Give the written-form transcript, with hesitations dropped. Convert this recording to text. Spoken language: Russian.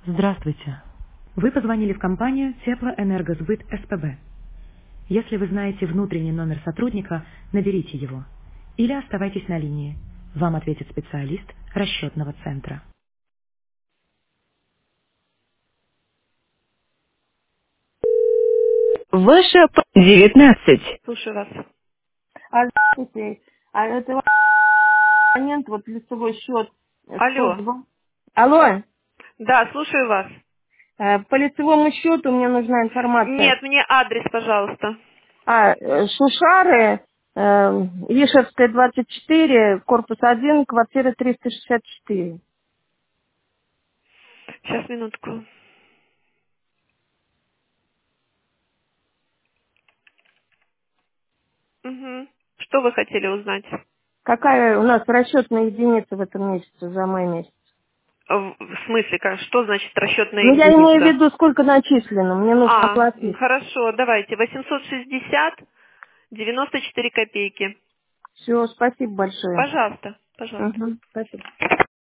Здравствуйте. Вы позвонили в компанию Теплоэнергосбыт СПБ. Если вы знаете внутренний номер сотрудника, наберите его. Или оставайтесь на линии. Вам ответит специалист расчетного центра. Ваша 19. Слушаю вас. Здравствуйте. А это абонент, вот лицевой счет Алло. 102. Алло, Да, слушаю вас. по лицевому счету мне нужна информация. Нет, мне адрес, пожалуйста. Шушары, Ишевская, 24, корпус 1, квартира 364. Сейчас, минутку. Угу. Что вы хотели узнать? Какая у нас расчетная единица в этом месяце, за май месяц? В смысле, что значит расчетная Ну, я имею в единица? виду, сколько начислено, мне нужно оплатить. Хорошо, давайте. 860, 94 копейки. Все, спасибо большое. Пожалуйста, пожалуйста. Угу, спасибо.